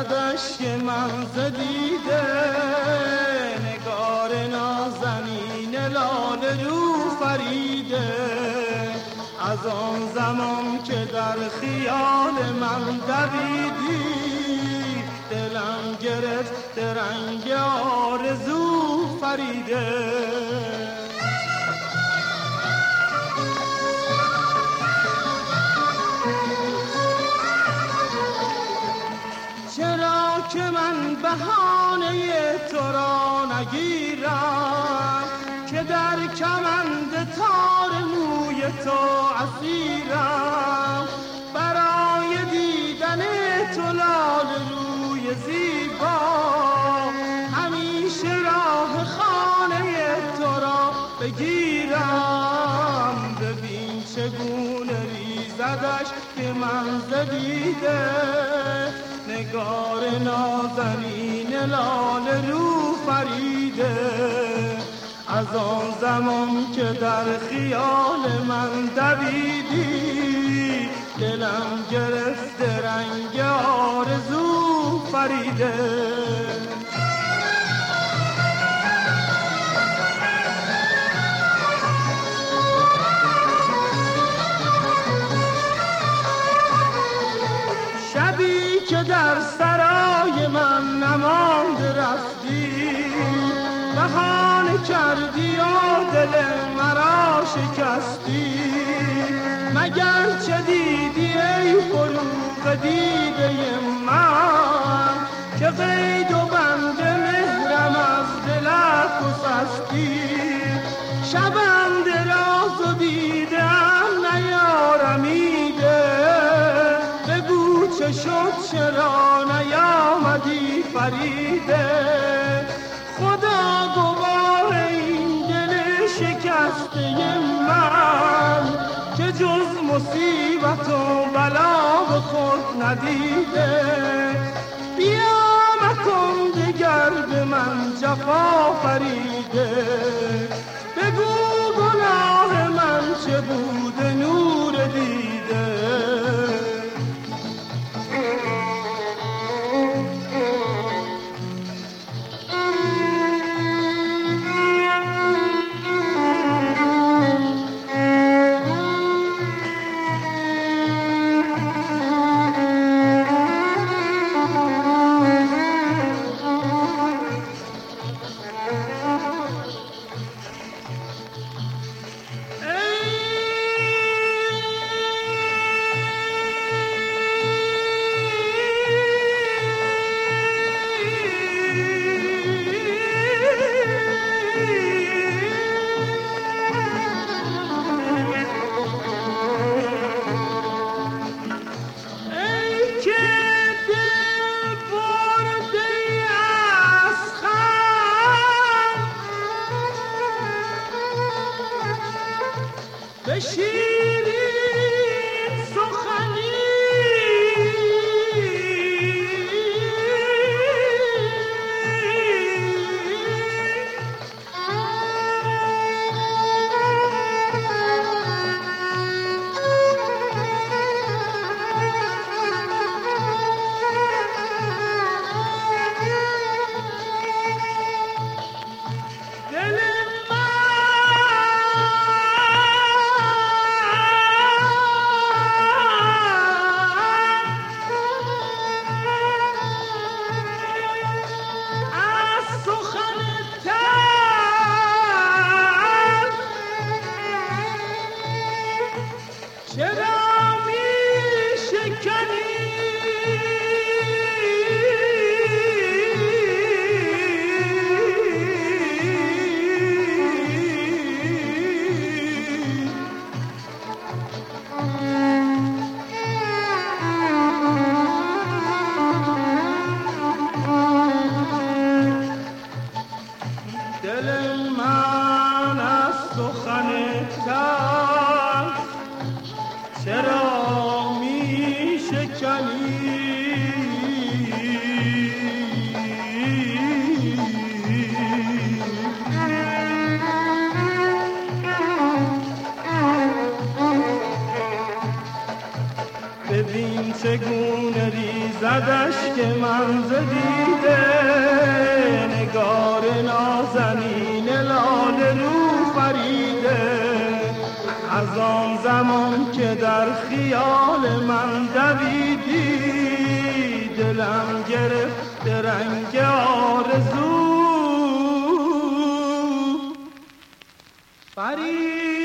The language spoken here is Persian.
زدش که من زدیده نگار نازنین لاله رو فریده. از آن زمان که در خیال من دویدی دلم گرفت رنگ آرزو فریده. چرا که من بهانه تو را نگیرم که در کمند تار موی تو اسیرم. برای دیدن تو لاله روی زیبا همیشه راه خانه تو را بگیرم. ببین چگونه ریزدش که من زدیده نگار نازنین لاله رو فریده. از آن زمان که در خیال من دویدی دلم گرفت رنگ آرزو فریده. شبی که در سرای من نماند رفتی بهانه کردی و دل مرا شکستی. مگر چه دیدی ای فروغ دیده من که قید و بند مهرم از دلت گسستی. شبم دراز و دیدم نیارمیده بگو چه شد چرا نیامدی فریده. خدا گواه این دل شکسته من که جز مصیبت و بلا به خود ندیده. بیا مکن دگر به من جفا فریده. بگو گناه من چه بود نور دیده. زدش که من زدیده نگار نازنین لاله رو فریده. از آن زمان که در خیال من دویدی دلم گرفت رنگ آرزو. فرید